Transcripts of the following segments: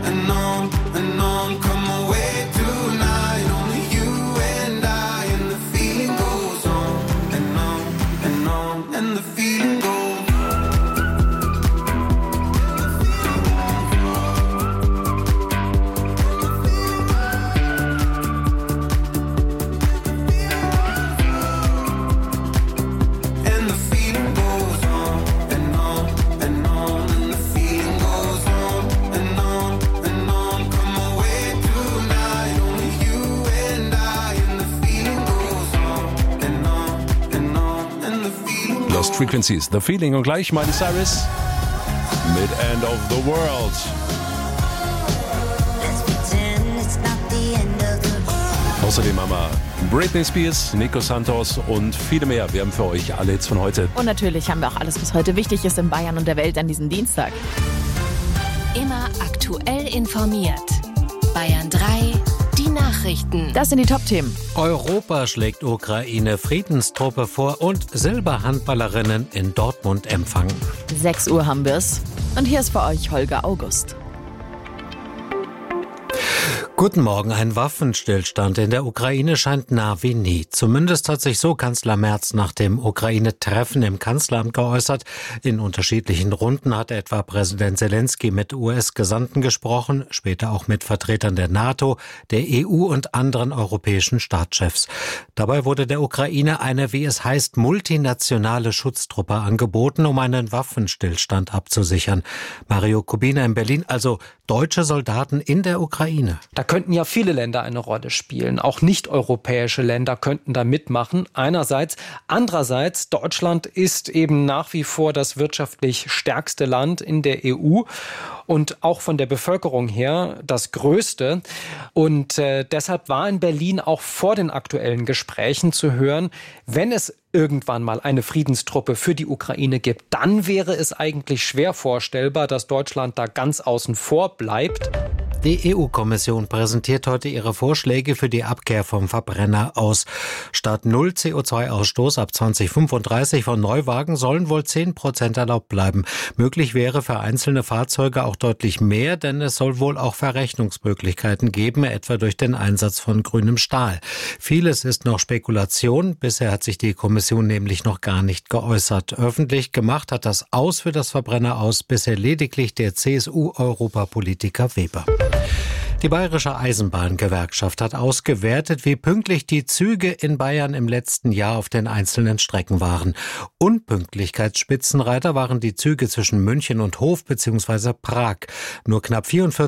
and on. Come away tonight, only you and I, and the feeling goes on and on and on, and the feeling goes. Lost Frequencies, The Feeling und gleich Miley Cyrus mit End of the World. Außerdem haben wir Britney Spears, Nico Santos und viele mehr. Wir haben für euch alle Hits von heute. Und natürlich haben wir auch alles, was heute wichtig ist in Bayern und der Welt an diesem Dienstag. Immer aktuell informiert. Bayern 3, die Nachrichten. Das sind die Top-Themen. Europa schlägt Ukraine Friedenstruppe vor und Silberhandballerinnen in Dortmund empfangen. 6 Uhr haben wir's. Und hier ist für euch Holger August. Guten Morgen. Ein Waffenstillstand in der Ukraine scheint nah wie nie. Zumindest hat sich so Kanzler Merz nach dem Ukraine-Treffen im Kanzleramt geäußert. In unterschiedlichen Runden hat etwa Präsident Zelensky mit US-Gesandten gesprochen, später auch mit Vertretern der NATO, der EU und anderen europäischen Staatschefs. Dabei wurde der Ukraine eine, wie es heißt, multinationale Schutztruppe angeboten, um einen Waffenstillstand abzusichern. Mario Kubina in Berlin, also deutsche Soldaten in der Ukraine. Da könnten ja viele Länder eine Rolle spielen. Auch nicht-europäische Länder könnten da mitmachen. Einerseits. Andererseits, Deutschland ist eben nach wie vor das wirtschaftlich stärkste Land in der EU und auch von der Bevölkerung her das größte. Und deshalb war in Berlin auch vor den aktuellen Gesprächen zu hören, wenn es irgendwann mal eine Friedenstruppe für die Ukraine gibt, dann wäre es eigentlich schwer vorstellbar, dass Deutschland da ganz außen vor bleibt. Die EU-Kommission präsentiert heute ihre Vorschläge für die Abkehr vom Verbrenner aus. Statt 0 CO2-Ausstoß ab 2035 von Neuwagen sollen wohl 10% erlaubt bleiben. Möglich wäre für einzelne Fahrzeuge auch deutlich mehr, denn es soll wohl auch Verrechnungsmöglichkeiten geben, etwa durch den Einsatz von grünem Stahl. Vieles ist noch Spekulation. Bisher hat sich die Kommission nämlich noch gar nicht geäußert. Öffentlich gemacht hat das Aus für das Verbrenner aus bisher lediglich der CSU-Europapolitiker Weber. Die Bayerische Eisenbahngewerkschaft hat ausgewertet, wie pünktlich die Züge in Bayern im letzten Jahr auf den einzelnen Strecken waren. Unpünktlichkeitsspitzenreiter waren die Züge zwischen München und Hof bzw. Prag. Nur knapp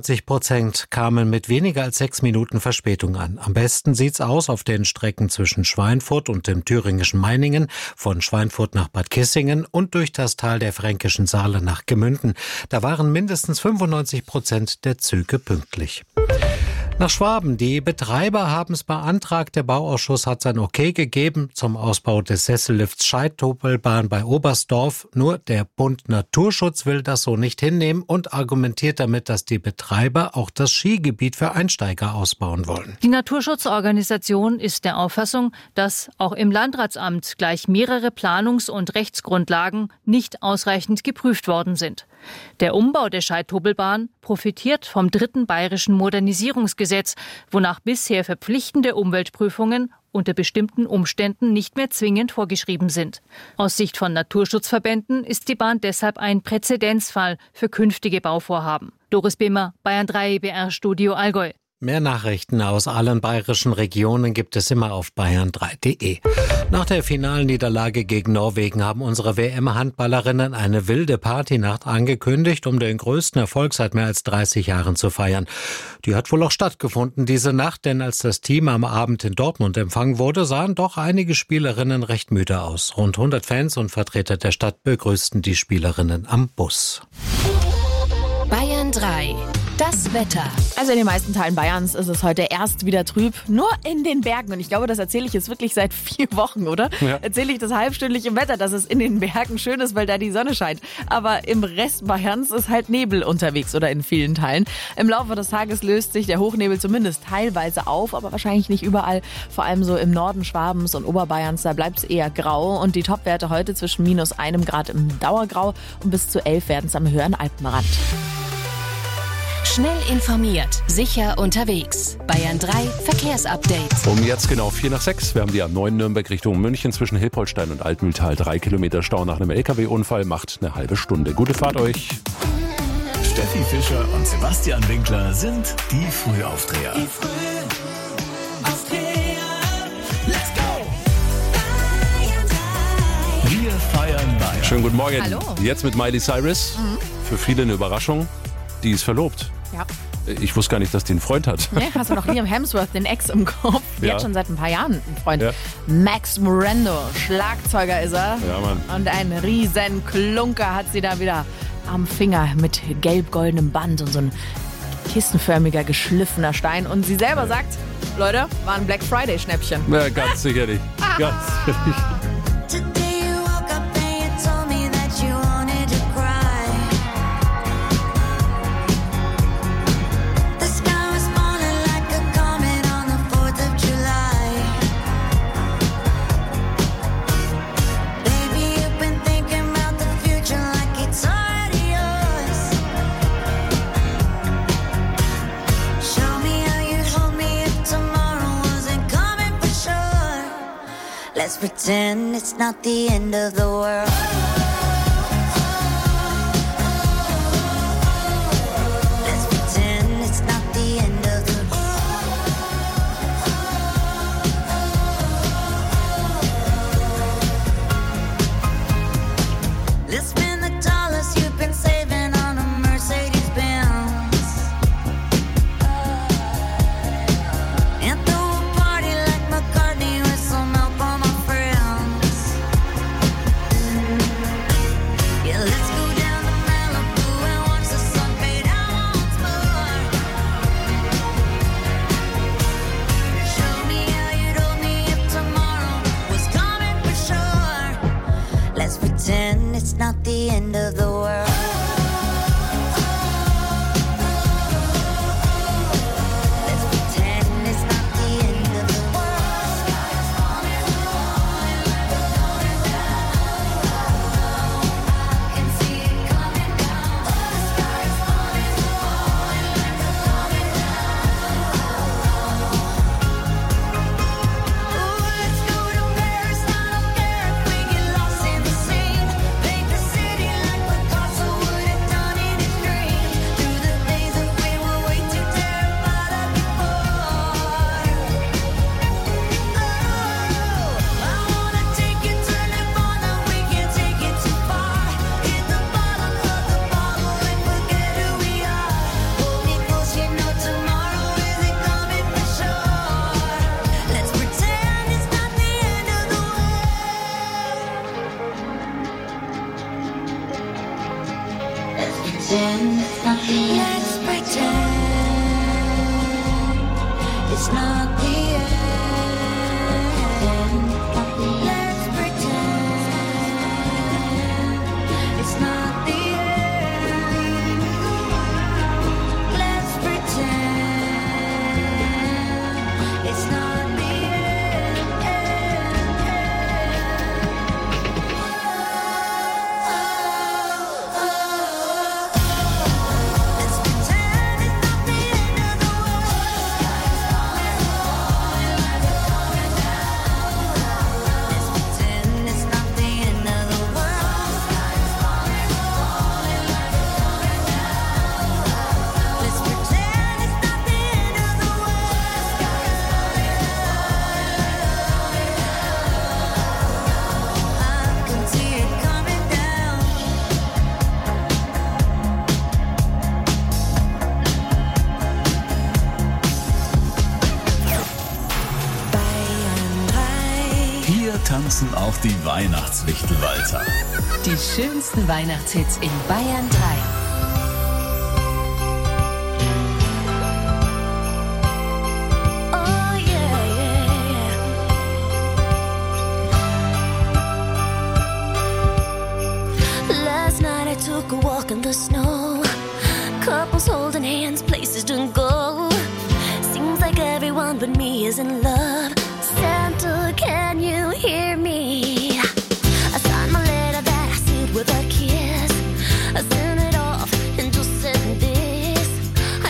44% kamen mit weniger als 6 Minuten Verspätung an. Am besten sieht's aus auf den Strecken zwischen Schweinfurt und dem thüringischen Meiningen, von Schweinfurt nach Bad Kissingen und durch das Tal der Fränkischen Saale nach Gemünden. Da waren mindestens 95% der Züge pünktlich. Nach Schwaben. Die Betreiber haben es beantragt. Der Bauausschuss hat sein Okay gegeben zum Ausbau des Sessellifts Scheidhobelbahn bei Oberstdorf. Nur der Bund Naturschutz will das so nicht hinnehmen und argumentiert damit, dass die Betreiber auch das Skigebiet für Einsteiger ausbauen wollen. Die Naturschutzorganisation ist der Auffassung, dass auch im Landratsamt gleich mehrere Planungs- und Rechtsgrundlagen nicht ausreichend geprüft worden sind. Der Umbau der Scheidhobelbahn profitiert vom 3. Bayerischen Modernisierungsgesetz, wonach bisher verpflichtende Umweltprüfungen unter bestimmten Umständen nicht mehr zwingend vorgeschrieben sind. Aus Sicht von Naturschutzverbänden ist die Bahn deshalb ein Präzedenzfall für künftige Bauvorhaben. Doris Bimmer, Bayern 3, BR-Studio Allgäu. Mehr Nachrichten aus allen bayerischen Regionen gibt es immer auf bayern3.de. Nach der Finalniederlage gegen Norwegen haben unsere WM-Handballerinnen eine wilde Partynacht angekündigt, um den größten Erfolg seit mehr als 30 Jahren zu feiern. Die hat wohl auch stattgefunden, diese Nacht, denn als das Team am Abend in Dortmund empfangen wurde, sahen doch einige Spielerinnen recht müde aus. Rund 100 Fans und Vertreter der Stadt begrüßten die Spielerinnen am Bus. Bayern 3. Das Wetter. Also in den meisten Teilen Bayerns ist es heute erst wieder trüb, nur in den Bergen. Und ich glaube, das erzähle ich jetzt wirklich seit 4 Wochen, oder? Ja. Erzähle ich das halbstündlich im Wetter, dass es in den Bergen schön ist, weil da die Sonne scheint. Aber im Rest Bayerns ist halt Nebel unterwegs oder in vielen Teilen. Im Laufe des Tages löst sich der Hochnebel zumindest teilweise auf, aber wahrscheinlich nicht überall. Vor allem so im Norden Schwabens und Oberbayerns, da bleibt es eher grau. Und die Topwerte heute zwischen -1 Grad im Dauergrau und bis zu 11 werden es am höheren Alpenrand. Schnell informiert, sicher unterwegs. Bayern 3 Verkehrsupdate. Um jetzt genau 5:45. Wir haben die A9 Nürnberg Richtung München zwischen Hilpoltstein und Altmühltal. 3 Kilometer Stau nach einem LKW-Unfall, macht eine halbe Stunde. Gute Fahrt euch. Steffi Fischer und Sebastian Winkler sind die Frühaufdreher. Let's go! Wir feiern Bayern. Schönen guten Morgen. Hallo. Jetzt mit Miley Cyrus. Für viele eine Überraschung. Die ist verlobt. Ja. Ich wusste gar nicht, dass die einen Freund hat. Ja, hast du noch Liam Hemsworth, den Ex im Kopf. Die Ja. hat schon seit ein paar Jahren einen Freund. Ja. Max Morando, Schlagzeuger ist er. Ja, Mann. Und ein riesen Klunker hat sie da wieder am Finger mit gelb-goldenem Band und so ein kistenförmiger, geschliffener Stein. Und sie selber sagt, Leute, war ein Black Friday-Schnäppchen. Ja, ganz sicherlich. Ganz sicherlich. Today you woke up and you told me that you wanted to cry. The sky was falling like a comet on the 4th of July. Baby, you've been thinking about the future like it's already yours. Show me how you'd hold me if tomorrow wasn't coming for sure. Let's pretend it's not the end of the world. Let's pretend it's not the end of the world. Let's spend the dollars you've been saving on a Mercedes-Benz. And throw a party like McCartney with some help on my friends. Yeah, let's go down to Malibu and watch the sun fade out once more. Show me how you'd hold me if tomorrow was coming for sure. Let's pretend it's not the end of the world. Let's pretend it's not the end of the world. I can see it coming down. The sky is falling, falling like a coming down. Ooh, let's go to Paris. I don't care if we get lost in the scene. Paint the city like Picasso would have done in his dreams. Through the things that we were way too terrified of before. Oh, I wanna take you to Nirvana. We can't take it too far. Hit the bottom of the bottle and forget who we are. Hold me close, you know tomorrow isn't coming for sure. Let's pretend it's not the end of the world. Let's pretend it's not the end. Let's pretend it's not the end. Let's pretend it's not the end. Let's pretend it's not the end. Let's pretend it's not the end of the world. Let's pretend it's not the end of the world. Let's pretend it's not the end of the world. I can see it coming down. Bayern 3. Hier tanzen auch die Weihnachtswichtelwalzer. Die schönsten Weihnachtshits in Bayern 3. Oh yeah, yeah, yeah. Last night I took a walk in the snow. Couples holding hands, places to go. Seems like everyone but me is in love. Santa, can you hear me? I signed my letter that I sealed with a kiss. I sent it off and just said this. I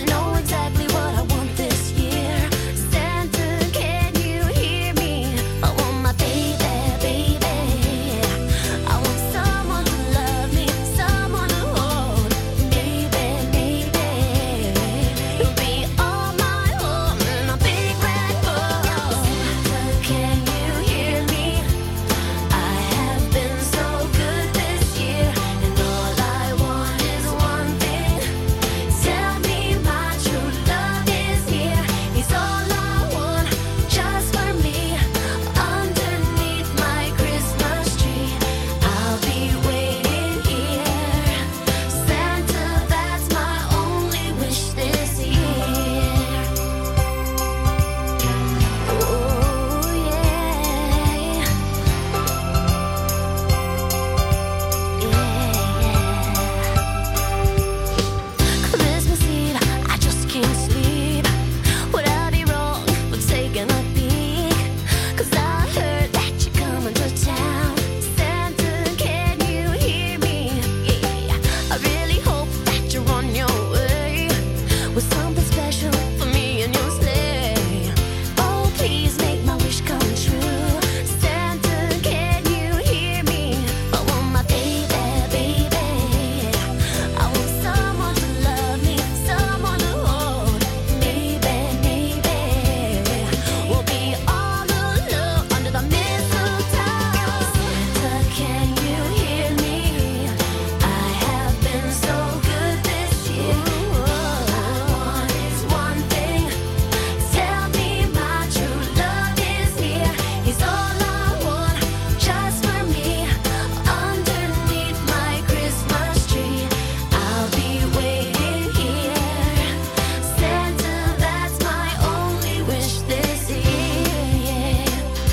with something special for me and your sleigh. Oh, please make my wish come true. Santa, can you hear me? I want my baby, baby. I want someone to love me, someone to hold. Maybe, maybe we'll be all alone under the mistletoe. Santa, can you hear me? I have been so good this year. All I want is one thing. Tell me my true love is here. He's all I want, just for me. Underneath my Christmas tree, I'll be waiting here. Santa, that's my only wish this year.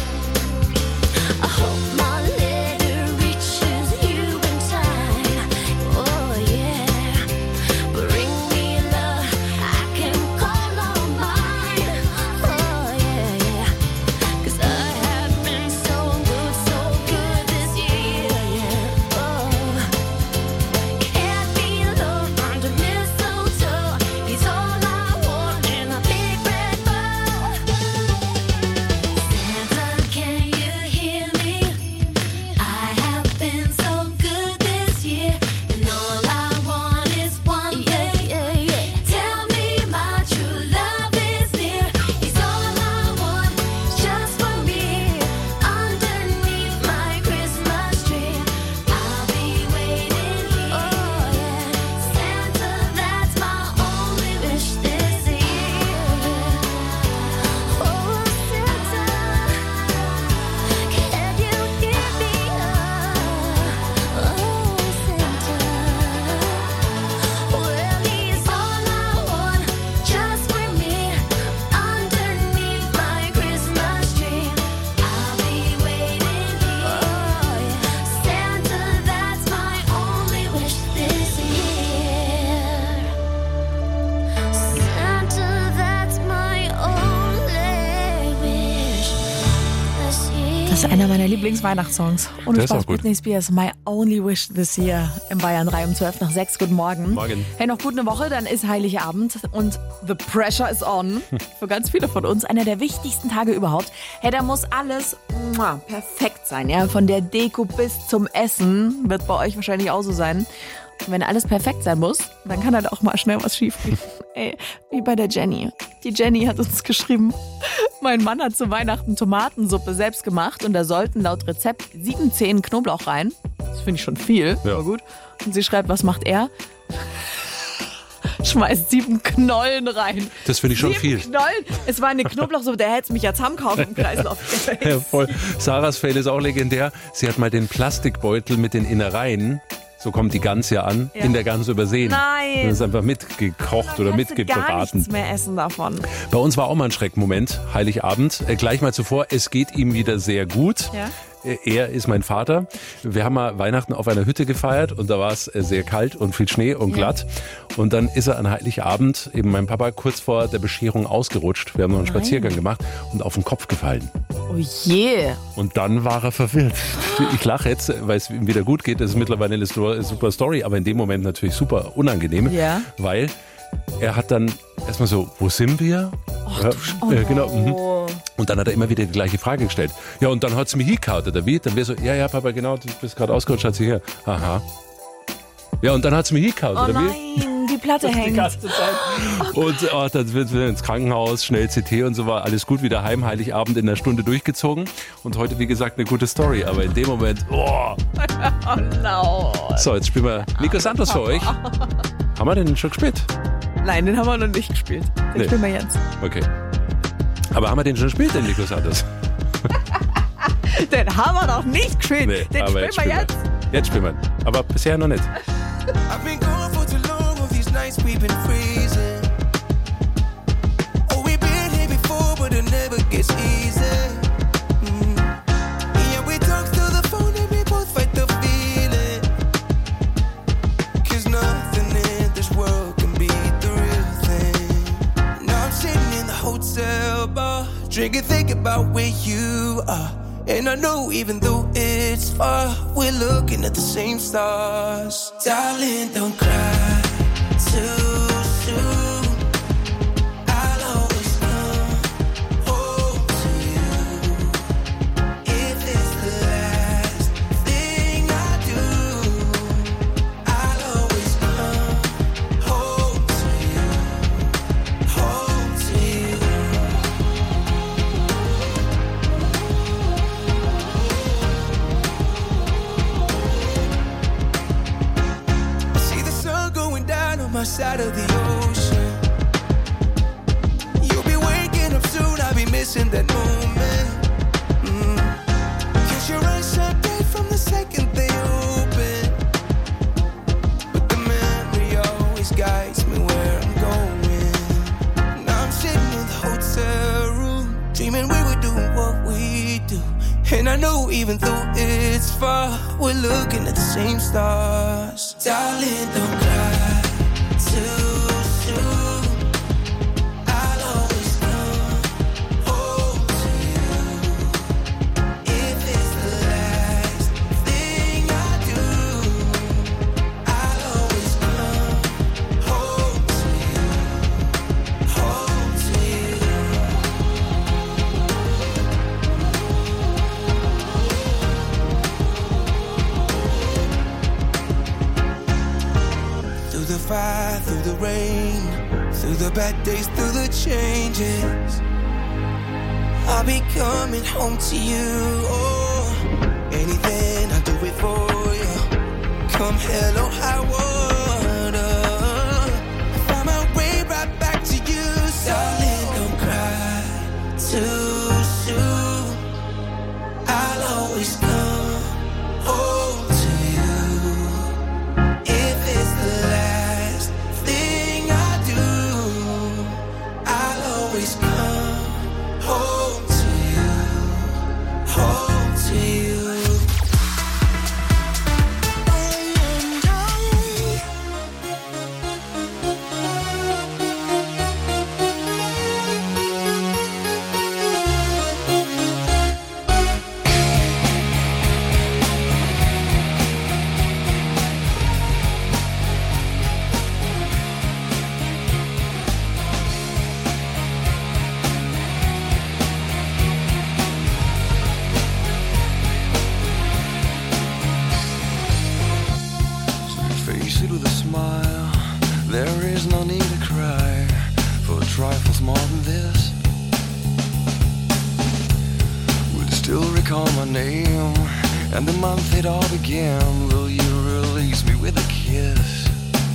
I hope my letter reaches you in time. Oh yeah, bring me love I can call on mine. Oh yeah, 'cause I have been so good this year. Yeah, oh, can't be alone under mistletoe. He's all I want in a big red bow. Santa, can you hear me? I have been so good this year, and all I want is one thing. Tell me my true love is near. He's all I want, just for me. Underneath my Christmas tree, I'll be waiting here. Oh yeah, Santa, that's my only wish this year. Oh Santa, can you hear me? Oh Santa, well he's all I want, just for me. Underneath my Christmas tree, I'll be waiting here. Oh yeah, Santa, that's my only wish this year. Santa, that's my only wish this year. Das ist einer meiner Lieblingsweihnachtssongs. Ohne Der ist Spaß, auch gut. Britney Spears, My Only Wish This Year im Bayern 3 um 12 nach 6. Guten Morgen. Morgen. Hey, noch gut eine Woche, dann ist Heiligabend und the pressure is on. Für ganz viele von uns einer der wichtigsten Tage überhaupt. Hey, da muss alles perfekt sein, ja. Von der Deko bis zum Essen wird bei euch wahrscheinlich auch so sein. Und wenn alles perfekt sein muss, dann kann halt auch mal schnell was schiefgehen. Ey, wie bei der Jenny. Die Jenny hat uns geschrieben, mein Mann hat zu Weihnachten Tomatensuppe selbst gemacht und da sollten laut Rezept 7 Zehen Knoblauch rein. Das finde ich schon viel, Ja. aber gut. Und sie schreibt, was macht er? Schmeißt 7 Knollen rein. Das finde ich schon 7 viel. Knollen? Es war eine Knoblauchsuppe, der hätte es mich ja zusammenkaufen im Kreislauf. Ja, voll. Sarahs Fail ist auch legendär. Sie hat mal den Plastikbeutel mit den Innereien, so kommt die Gans ja an, Ja. in der Gans übersehen. Nein. Und ist einfach mitgekocht oder Kannst du gar mitgebraten. nichts mehr essen davon. Bei uns war auch mal ein Schreckmoment, Heiligabend. Gleich mal zuvor, es geht ihm wieder sehr gut. Ja. Er ist mein Vater. Wir haben mal Weihnachten auf einer Hütte gefeiert und da war es sehr kalt und viel Schnee und glatt. Und dann ist er an Heiligabend, eben mein Papa, kurz vor der Bescherung ausgerutscht. Wir haben noch einen Spaziergang gemacht und auf den Kopf gefallen. Oh je. Und dann war er verwirrt. Ich lache jetzt, weil es ihm wieder gut geht. Das ist mittlerweile eine super Story, aber in dem Moment natürlich super unangenehm, Ja. weil er hat dann erstmal so, wo sind wir? Genau. Mhm. Und dann hat er immer wieder die gleiche Frage gestellt. Ja, und dann hat es mich hingehauen, oder wie? Dann wäre so, ja, Papa, genau, du bist gerade ausgerutscht, hat sie hier. Aha. Ja, und dann hat es mich hingehauen, Oh oder wie? nein, die Platte Die hängt. ganze Zeit. Und dann wird wir ins Krankenhaus, schnell CT und so war alles gut, wieder heim, Heiligabend in einer Stunde durchgezogen. Und heute, wie gesagt, eine gute Story. Aber in dem Moment, Oh no. So, jetzt spielen wir Nico Santos für euch. Haben wir den schon gespielt? Nein, den haben wir noch nicht gespielt. Den Nee. spielen wir jetzt. Okay. Aber haben wir den schon gespielt, den Nico Santos? Den haben wir noch nicht gespielt. Nee, Den aber spielen wir jetzt. Jetzt spielen wir. Aber bisher noch nicht. I've been going for too long of these nights we've been freezing. Oh, we've been here before, but it never gets easy. Yeah, we talk to the phone and we both fight the feeling. 'Cause nothing in this world can beat the real thing. Now I'm sitting in the hotel bar, drinking, thinking about where you are. And I know even though it's far, we're looking at the same stars. Darling, don't cry too soon. I know even though it's far, we're looking at the same stars. Darling, don't cry too soon. I'll always come home to you. If it's the last thing I do, I'll always come home to you. Home to you. Through the fire, through the rain, through the bad days, through the changes, I'll be coming home to you. Oh, anything I'll do it for you. Come hell or high water, I find my way right back to you. Darling, don't cry too soon. I'll always come home to you. If it's the last thing I do, I'll always come home to you. Home to you. Face it with a smile. There is no need to cry for trifles more than this. Would still recall my name and the month it all began. Will you release me with a kiss?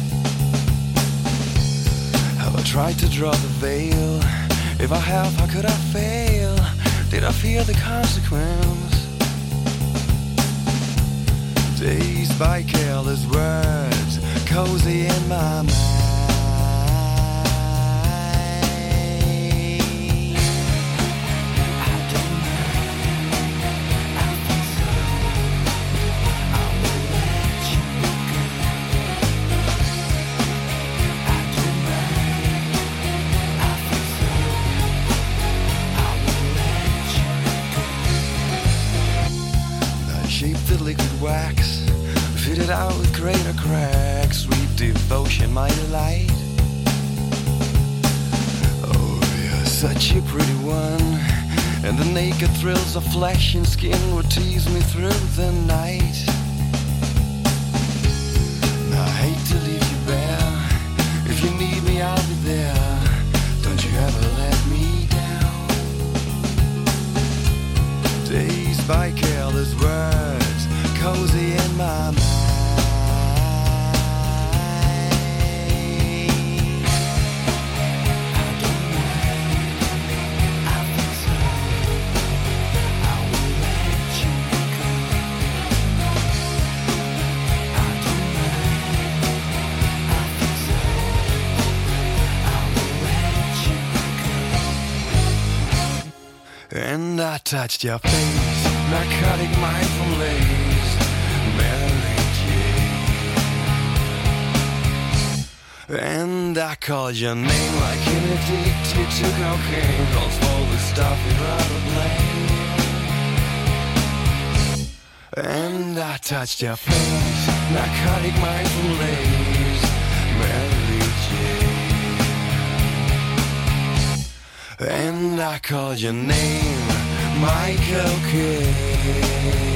Have I tried to draw the veil? If I have, how could I fail? Did I fear the consequence? Dazed by careless words, cozy in my mind. I don't mind, I feel so. I will let you go. I don't mind, I feel so. I will let you go. I shaped the liquid wax, fitted out with greater cracks. Sweet devotion, my delight. Oh, you're such a pretty one, and the naked thrills of flesh and skin would tease me through the night. Now, I hate to leave you bare. If you need me, I'll be there. Don't you ever let me down. Dazed by careless words, cozy in my mind. I don't mind, I feel so. I will let you go. I don't mind, I feel so. I will let you go. And I touched your face, narcotic mindful lace, Mary Jane. And I called your name like an addicted to cocaine. Calls for the stuff you'd rather blame. And I touched your face, narcotic mindful lace, Mary Jane. And I called your name, Michael Kidd.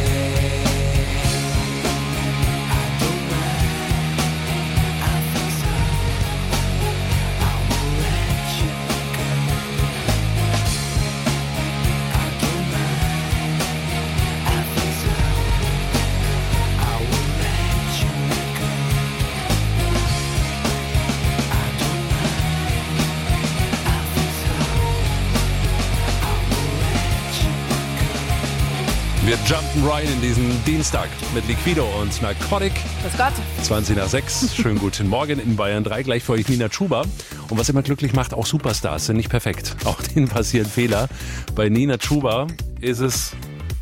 Wir jumpen rein in diesen Dienstag mit Liquido und Narcotic. Grüß Gott. 20 nach 6. Schönen guten Morgen in Bayern 3. Gleich für euch Nina Chuba. Und was immer glücklich macht, auch Superstars sind nicht perfekt. Auch denen passieren Fehler. Bei Nina Chuba ist es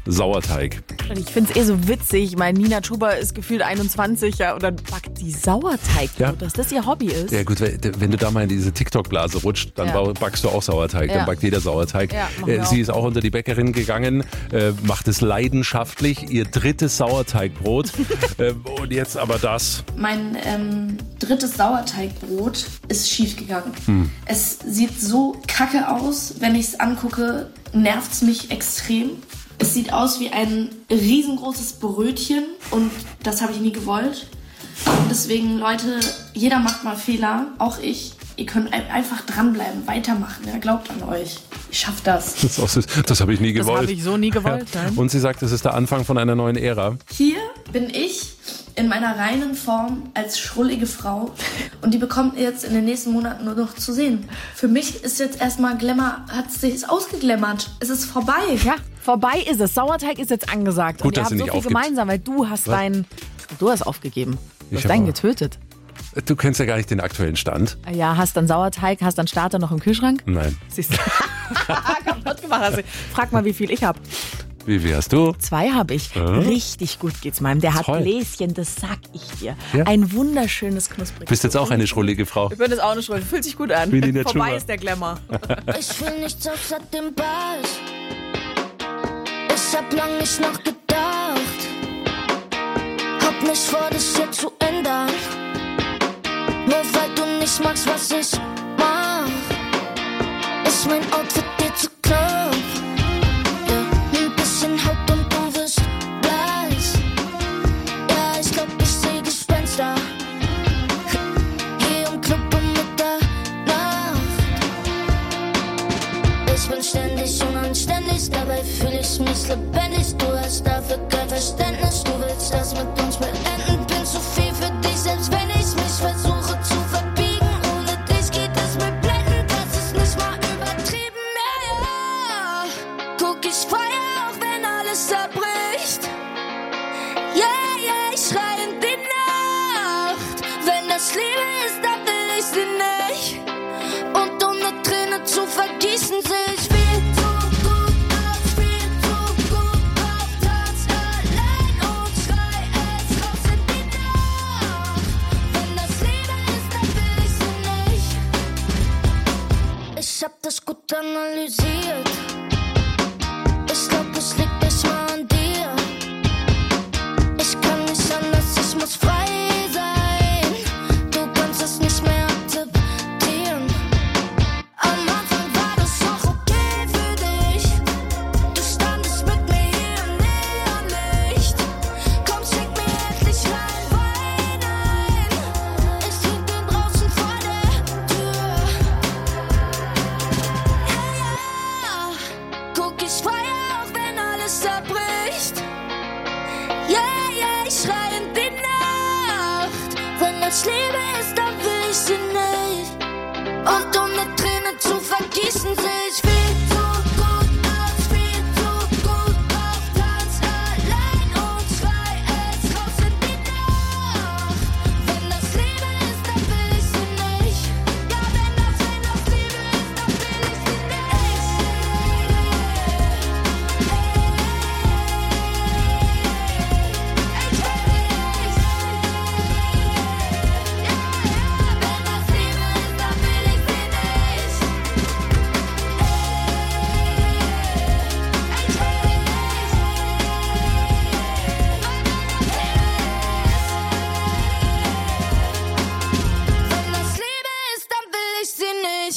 Sauerteig. Und ich finde es eh so witzig. Ich meine, Nina Chuba ist gefühlt 21, ja, und dann backt die Sauerteig, dass das ihr Hobby ist. Ja gut, wenn du da mal in diese TikTok-Blase rutscht, dann backst du auch Sauerteig. Dann backt jeder Sauerteig. Ja, sie ist auch unter die Bäckerin gegangen, macht es leidenschaftlich. Ihr drittes Sauerteigbrot. Und jetzt aber das. Mein drittes Sauerteigbrot ist schief gegangen. Es sieht so kacke aus, wenn ich es angucke, nervt es mich extrem. Es sieht aus wie ein riesengroßes Brötchen und das habe ich nie gewollt. Und deswegen, Leute, jeder macht mal Fehler, auch ich. Ihr könnt einfach dranbleiben, weitermachen. Ja, glaubt an euch. Ich schaff das. Das ist auch süß. Das habe ich nie gewollt. Das habe ich so nie gewollt. Ja. Und sie sagt, das ist der Anfang von einer neuen Ära. Hier bin ich in meiner reinen Form als schrullige Frau und die bekommt ihr jetzt in den nächsten Monaten nur noch zu sehen. Für mich ist jetzt erstmal Glamour, ist ausgeglammert. Es ist vorbei. Ja, vorbei ist es. Sauerteig ist jetzt angesagt. Gut, und ihr dass habt sie so nicht viel gemeinsam, weil du hast du hast aufgegeben. Du hast deinen getötet. Du kennst ja gar nicht den aktuellen Stand. Ja, hast dann Sauerteig, hast dann Starter noch im Kühlschrank? Nein. Siehst du? Kaputt gemacht hast du. Frag mal, wie viel ich habe. Wie viel hast du? 2 habe ich. Richtig gut geht's meinem. Der hat Bläschen, das sag ich dir. Ja? Ein wunderschönes, knuspriges. Bist jetzt auch eine schrullige Frau? Ich bin jetzt auch eine Schrullige. Fühlt sich gut an. Vorbei ist der Glamour. Ich will nichts außer dem Ball. Ich hab lang nicht nachgedacht. Hab nicht vor, das hier zu ändern. Nur weil du nicht magst, was ich mach. Ist mein Outfit dir zu knapp? Ja, ein bisschen Haut und du wirst blass. Ja, ich glaub, ich seh Gespenster. Hier im Club um Mitternacht. Ich bin ständig unanständig, dabei fühl ich mich lebendig. Du hast dafür kein Verständnis, du willst das mit uns beenden. Bin zu viel für dich, selbst wenn ich mich versuche zu verbiegen. Ohne dich geht es mir blendend, das ist nicht mal übertrieben. Ja, guck, ich feier auch, wenn alles zerbricht. Ja, ich schrei in die Nacht. Wenn das Liebe ist, dann will ich sie nicht. Und um eine Träne zu vergießen, seh ich viel zu gut aus, viel zu gut auf Tanz allein und schrei es raus in die Nacht. Wenn das Liebe ist, dann will ich sie nicht. Ich hab das gut analysiert. Ich glaub, es liegt nicht mal an dir. Ich kann nicht anders, ich muss frei sein. Du kannst es nicht mehr akzeptieren. Am Anfang war das auch okay für dich. Du standest mit mir hier im Neonlicht. Komm, schick mir endlich rein Wein ein. Ich trink den draußen vor der Tür. Ja, guck, ich feier auch, wenn alles zerbricht. Ja, ich schrei in die Nacht. Wenn das Liebe ist, dann will ich sie nicht. Und um eine Träne zu vergießen, seh ich viel zu gut aus, viel zu gut auf Tanz allein und schrei es raus in die Nacht. Wenn das Liebe ist, dann will ich sie nicht. Ja, wenn das Liebe ist, dann will ich sie nicht. Wenn das Liebe ist, dann will ich sie nicht.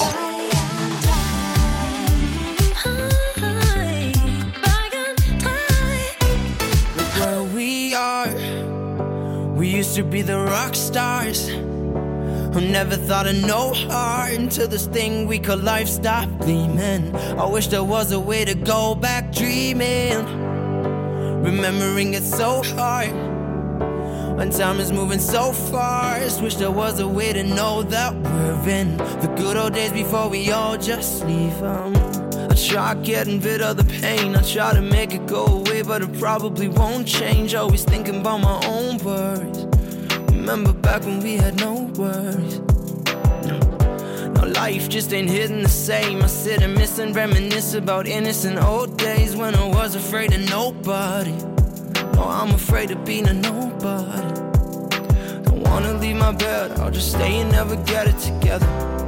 Look where we are. We used to be the rock stars who never thought of no heart until this thing we call life stopped gleaming. I wish there was a way to go back dreaming. Remembering it's so hard when time is moving so fast. Wish there was a way to know that we're in the good old days before we all just leave 'em. I try getting rid of the pain, I try to make it go away, but it probably won't change. Always thinking about my own worries. Remember back when we had no worries. Now life just ain't hitting the same. I sit and miss and reminisce about innocent old days when I was afraid of nobody. Oh, I'm afraid of being a nobody. Don't wanna leave my bed, I'll just stay and never get it together.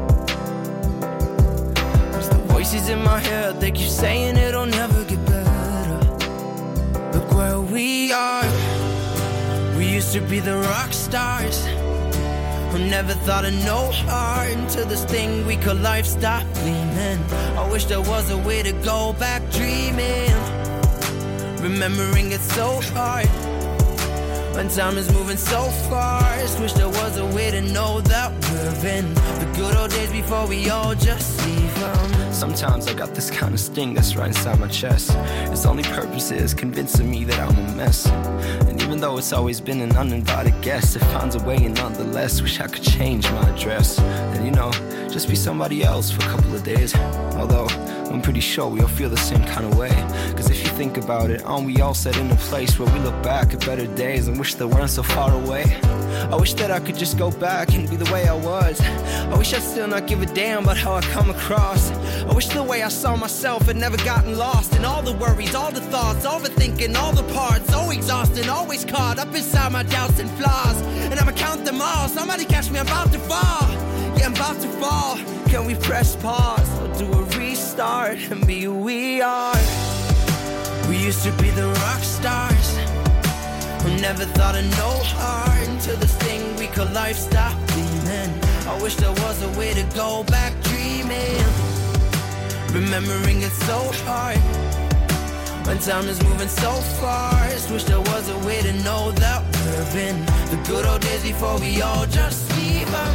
Cause the voices in my head, they keep saying it'll never get better. Look where we are. We used to be the rock stars who never thought of no heart until this thing we call life stopped gleaming. I wish there was a way to go back dreaming. Remembering it's so hard when time is moving so fast. Wish there was a way to know that we're in the good old days before we all just leave them. Sometimes I got this kind of sting that's right inside my chest. Its only purpose is convincing me that I'm a mess. And even though it's always been an uninvited guest, it finds a way and nonetheless wish I could change my address. And you know, just be somebody else for a couple of days. Although I'm pretty sure we all feel the same kind of way. Cause if you think about it, aren't we all set in a place where we look back at better days and wish they weren't so far away? I wish that I could just go back and be the way I was. I wish I'd still not give a damn about how I come across. I wish the way I saw myself had never gotten lost in all the worries, all the thoughts, overthinking all the parts. So exhausted, always caught up inside my doubts and flaws. And I'ma count them all, somebody catch me, I'm about to fall. Yeah, I'm about to fall. Can we press pause or do a restart and be who we are? We used to be the rock stars who never thought of no heart until this thing we call life stopped gleaming. I wish there was a way to go back dreaming. Remembering it's so hard when time is moving so fast. Wish there was a way to know that we're in the good old days before we all just leave them.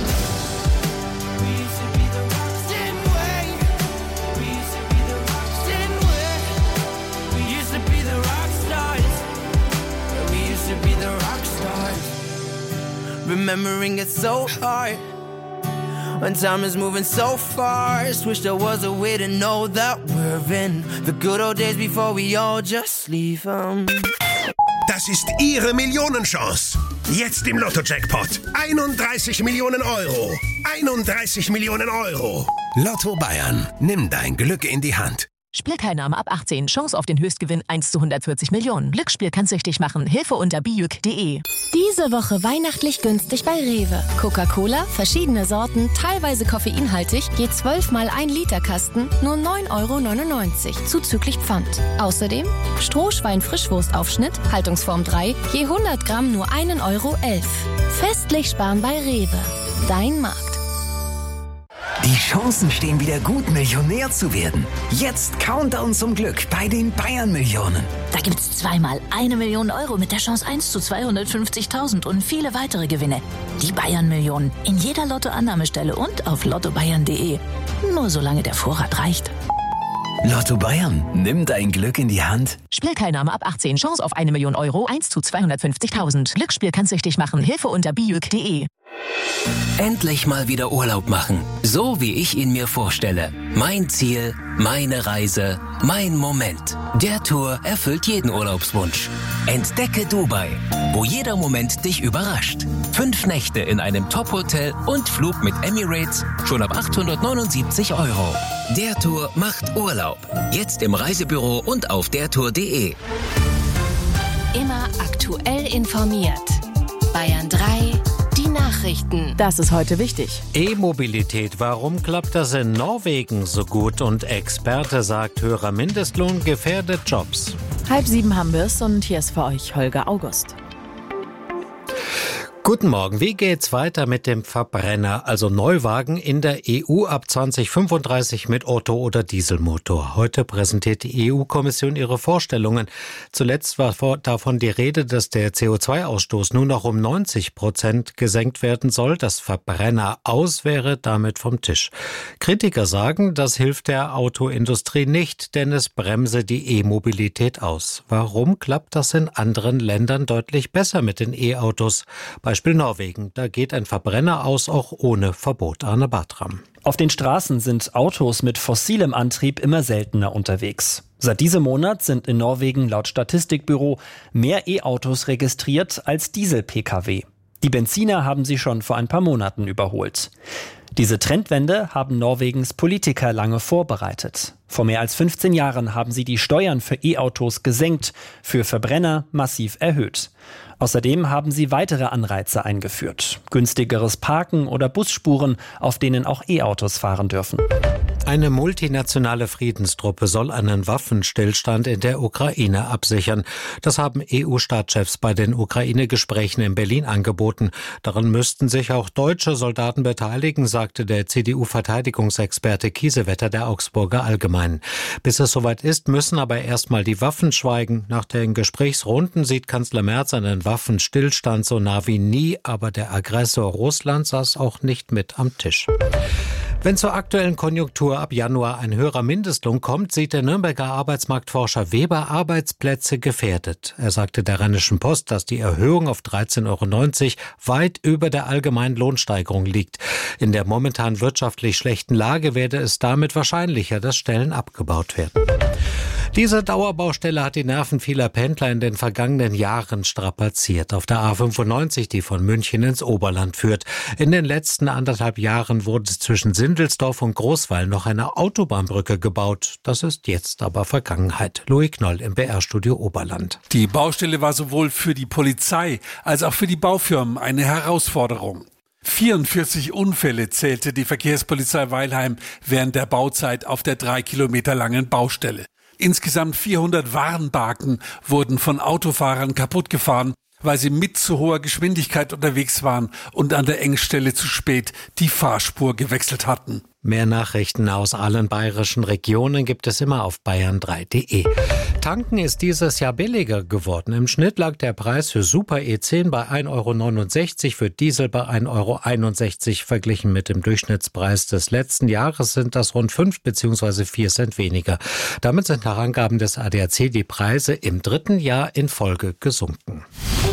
We used to be the rocks, didn't we? We used to be the rocks, didn't we? We used to be the rock stars. Yeah, we used to be the rock stars. Remembering it's so hard when time is moving so fast. Wish there was a way to know that we're in the good old days before we all just leave them. Das ist Ihre Millionenchance. Jetzt im Lotto-Jackpot. 31 Millionen Euro. 31 Millionen Euro. Lotto Bayern. Nimm dein Glück in die Hand. Spielteilnahme ab 18. Chance auf den Höchstgewinn 1 zu 140 Millionen. Glücksspiel kann süchtig machen. Hilfe unter bijuk.de. Diese Woche weihnachtlich günstig bei Rewe. Coca-Cola, verschiedene Sorten, teilweise koffeinhaltig, je 12 mal 1 Liter Kasten, nur 9,99 € zuzüglich Pfand. Außerdem Strohschwein-Frischwurstaufschnitt, Haltungsform 3, je 100 Gramm nur 1,11 € Festlich sparen bei Rewe. Dein Markt. Die Chancen stehen wieder gut, Millionär zu werden. Jetzt Countdown zum Glück bei den Bayern-Millionen. Da gibt's zweimal 1 Million Euro mit der Chance 1 zu 250.000 und viele weitere Gewinne. Die Bayern-Millionen in jeder Lotto-Annahmestelle und auf lottobayern.de. Nur solange der Vorrat reicht. Lotto Bayern, nimm dein Glück in die Hand. Spielteilnahme ab 18. Chance auf 1 Million Euro 1 zu 250.000. Glücksspiel kann süchtig machen. Hilfe unter bijuk.de. Endlich mal wieder Urlaub machen. So wie ich ihn mir vorstelle. Mein Ziel, meine Reise, mein Moment. Der Tour erfüllt jeden Urlaubswunsch. Entdecke Dubai, wo jeder Moment dich überrascht. 5 Nächte in einem Top-Hotel und Flug mit Emirates schon ab 879 €. Der Tour macht Urlaub. Jetzt im Reisebüro und auf dertour.de. Immer aktuell informiert. Bayern 3, die Nachrichten. Das ist heute wichtig. E-Mobilität. Warum klappt das in Norwegen so gut? Und Experte sagt, höherer Mindestlohn gefährdet Jobs. 6:30 haben wir es und hier ist für euch Holger August. Guten Morgen. Wie geht's weiter mit dem Verbrenner, also Neuwagen in der EU ab 2035 mit Otto- oder Dieselmotor? Heute präsentiert die EU-Kommission ihre Vorstellungen. Zuletzt war davon die Rede, dass der CO2-Ausstoß nur noch um 90% gesenkt werden soll. Das Verbrenner aus wäre damit vom Tisch. Kritiker sagen, das hilft der Autoindustrie nicht, denn es bremse die E-Mobilität aus. Warum klappt das in anderen Ländern deutlich besser mit den E-Autos? Beispiel Norwegen, da geht ein Verbrenner aus, auch ohne Verbot. Arne Bartram. Auf den Straßen sind Autos mit fossilem Antrieb immer seltener unterwegs. Seit diesem Monat sind in Norwegen laut Statistikbüro mehr E-Autos registriert als Diesel-Pkw. Die Benziner haben sie schon vor ein paar Monaten überholt. Diese Trendwende haben Norwegens Politiker lange vorbereitet. Vor mehr als 15 Jahren haben sie die Steuern für E-Autos gesenkt, für Verbrenner massiv erhöht. Außerdem haben sie weitere Anreize eingeführt. Günstigeres Parken oder Busspuren, auf denen auch E-Autos fahren dürfen. Eine multinationale Friedenstruppe soll einen Waffenstillstand in der Ukraine absichern. Das haben EU-Staatschefs bei den Ukraine-Gesprächen in Berlin angeboten. Daran müssten sich auch deutsche Soldaten beteiligen, sagte der CDU-Verteidigungsexperte Kiesewetter der Augsburger Allgemeinen. Bis es soweit ist, müssen aber erstmal die Waffen schweigen. Nach den Gesprächsrunden sieht Kanzler Merz einen Waffenstillstand so nah wie nie, aber der Aggressor Russland saß auch nicht mit am Tisch. Wenn zur aktuellen Konjunktur ab Januar ein höherer Mindestlohn kommt, sieht der Nürnberger Arbeitsmarktforscher Weber Arbeitsplätze gefährdet. Er sagte der Rheinischen Post, dass die Erhöhung auf 13,90 € weit über der allgemeinen Lohnsteigerung liegt. In der momentan wirtschaftlich schlechten Lage werde es damit wahrscheinlicher, dass Stellen abgebaut werden. Diese Dauerbaustelle hat die Nerven vieler Pendler in den vergangenen Jahren strapaziert. Auf der A95, die von München ins Oberland führt. In den letzten 1,5 Jahren wurde zwischen Sindelsdorf und Großwall noch eine Autobahnbrücke gebaut. Das ist jetzt aber Vergangenheit. Louis Knoll im BR-Studio Oberland. Die Baustelle war sowohl für die Polizei als auch für die Baufirmen eine Herausforderung. 44 Unfälle zählte die Verkehrspolizei Weilheim während der Bauzeit auf der 3 Kilometer langen Baustelle. Insgesamt 400 Warenbarken wurden von Autofahrern kaputtgefahren, weil sie mit zu hoher Geschwindigkeit unterwegs waren und an der Engstelle zu spät die Fahrspur gewechselt hatten. Mehr Nachrichten aus allen bayerischen Regionen gibt es immer auf bayern3.de. Tanken ist dieses Jahr billiger geworden. Im Schnitt lag der Preis für Super E10 bei 1,69 €, für Diesel bei 1,61 € verglichen mit dem Durchschnittspreis des letzten Jahres sind das rund 5 bzw. 4 Cent weniger. Damit sind nach Angaben des ADAC die Preise im 3. Jahr in Folge gesunken.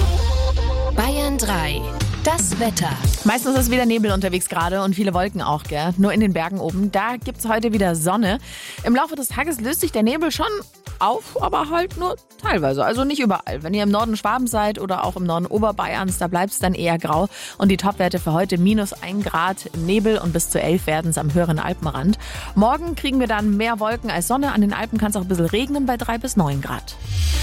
Bayern 3. Das Wetter. Meistens ist wieder Nebel unterwegs gerade und viele Wolken auch, gell? Nur in den Bergen oben. Da gibt's heute wieder Sonne. Im Laufe des Tages löst sich der Nebel schon auf, aber halt nur teilweise. Also nicht überall. Wenn ihr im Norden Schwabens seid oder auch im Norden Oberbayerns, da bleibt's dann eher grau. Und die Topwerte für heute -1 Grad im Nebel und bis zu 11 werden's am höheren Alpenrand. Morgen kriegen wir dann mehr Wolken als Sonne. An den Alpen kann es auch ein bisschen regnen bei 3 bis 9 Grad.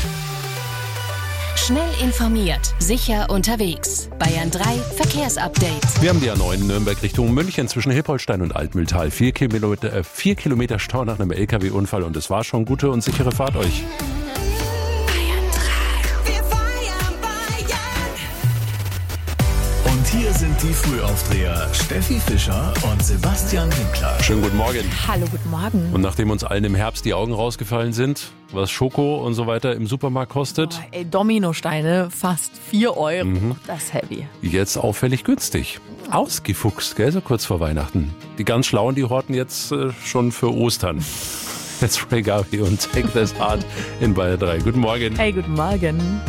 Schnell informiert, sicher unterwegs. Bayern 3 Verkehrsupdate. Wir haben die A9 Nürnberg Richtung München zwischen Hippolstein und Altmühltal. 4 Kilometer Stau nach einem LKW-Unfall und es war schon gute und sichere Fahrt euch. Und hier sind die Frühaufdreher Steffi Fischer und Sebastian Winkler. Schönen guten Morgen. Hallo, guten Morgen. Und nachdem uns allen im Herbst die Augen rausgefallen sind, was Schoko und so weiter im Supermarkt kostet. Ey, Dominosteine, fast 4 €. Das ist heavy. Jetzt auffällig günstig. Ausgefuchst, gell, so kurz vor Weihnachten. Die ganz Schlauen, die horten jetzt schon für Ostern. Jetzt Ray Garvey und Take This Heart in Bayern 3. Guten Morgen. Hey, guten Morgen.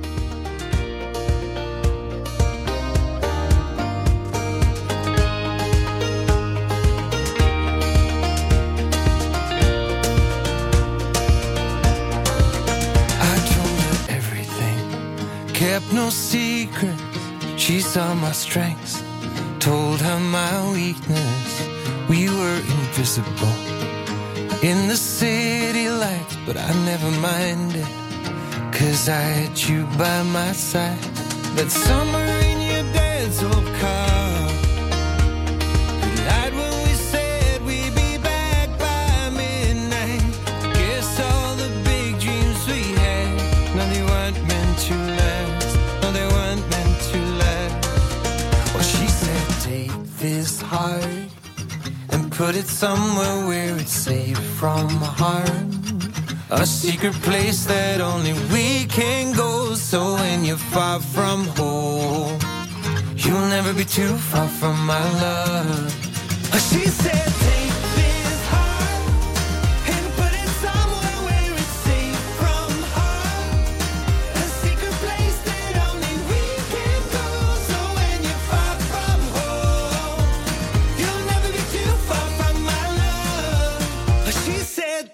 Kept no secrets, she saw my strengths, told her my weakness, we were invisible in the city lights, but I never minded, 'cause I had you by my side. That summer in your dad's old car, the night when we said we'd be back by midnight. Guess all the big dreams we had, now they weren't meant to last. No, they weren't meant to last. Well, she said, take this heart and put it somewhere where it's safe from harm. A secret place that only we can go. So when you're far from home, you'll never be too far from my love. She said, take this heart and put it somewhere where it's safe from harm. A secret place that only we can go. So when you're far from home, you'll never be too far from my love. She said,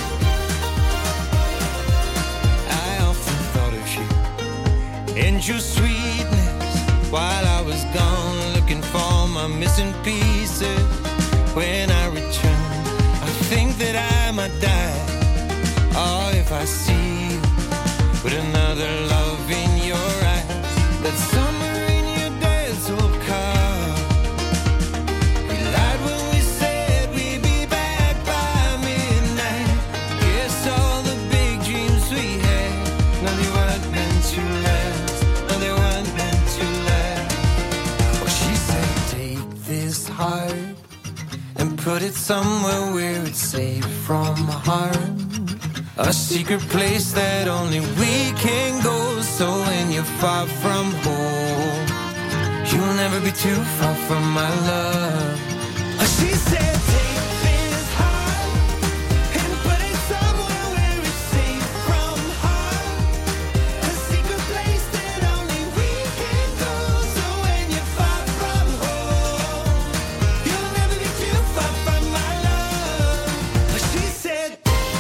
and you alone looking for my missing pieces. When I return, I think that I might die. Oh, if I see you with another love in your eyes, that summer in your dad's old car. We lied when we said we'd be back by midnight. Guess all the big dreams we had, no, they weren't meant to last. No, they weren't meant to last. Well, she said, take this heart and put it somewhere where it's safe from harm. A secret place that only we can go. So when you're far from home, you'll never be too far from my love. She said, take this heart and put it somewhere where it's safe from harm. A secret place that only we can go. So when you're far from home, you'll never be too far from my love. She said,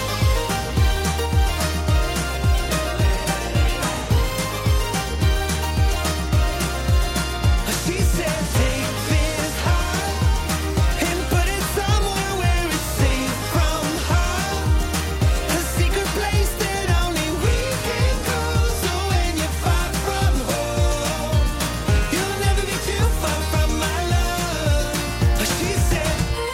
take this heart and put it somewhere where it's safe from harm. A secret place that only we can go. So when you're far from home, you'll never be too far from my love. She said,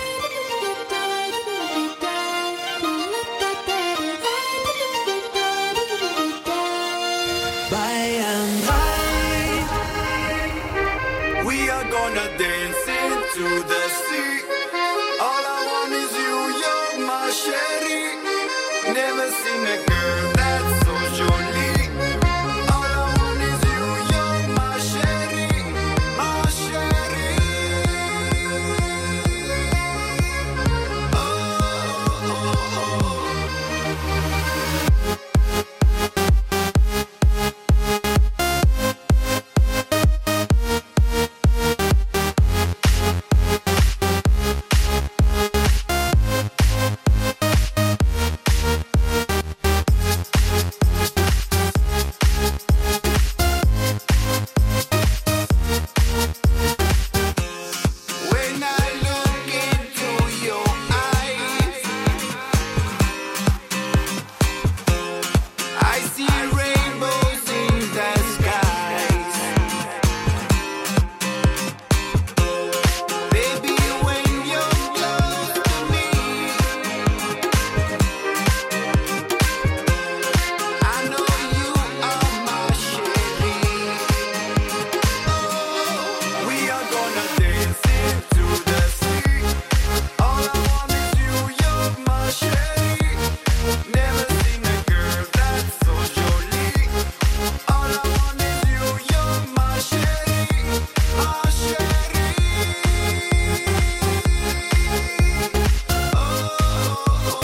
by and by, we are gonna dance into the sea. All I want is you, you're my sherry. Never seen a girl that's so jolie. All I want is you, you're my sherry, my sherry. Oh, oh, oh. When I look into your eyes, I see rainbows in the skies. Baby, when you're close to me, I know you are my sherry. We are gonna dance into the sea. All I want is you, you're my sherry. Never seen a girl that's so jolie. All I want is you, you're my sherry, my sherry. Oh, oh,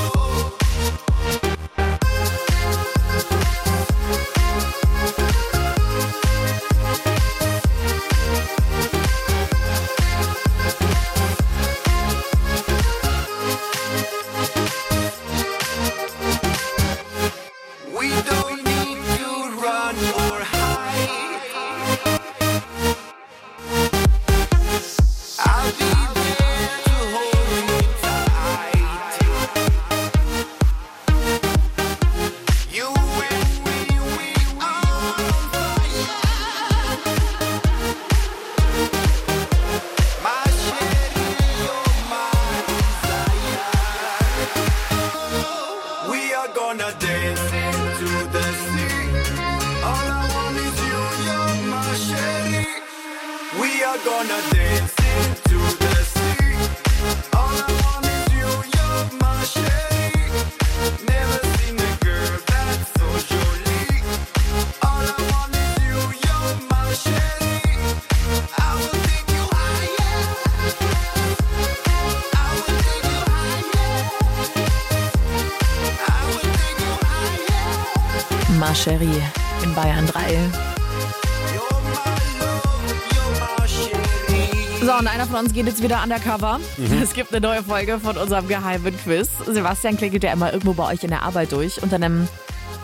we don't need to run or hide. I'll be there to hold you tight. You and me, we are on fire. My sherry, you're my desire. We are gonna dance into the sea. All I want is you, you're my sherry. We are gonna dance into the sea. All I want is you, you're my sherry. Never seen a girl that's so jolie. All I want is you, you're my sherry. I will take you higher. I will take you higher. I will take you higher. Ma Chérie in Bayern 3. So, und einer von uns geht jetzt wieder undercover. Es gibt eine neue Folge von unserem geheimen Quiz. Sebastian klingelt ja immer irgendwo bei euch in der Arbeit durch unter einem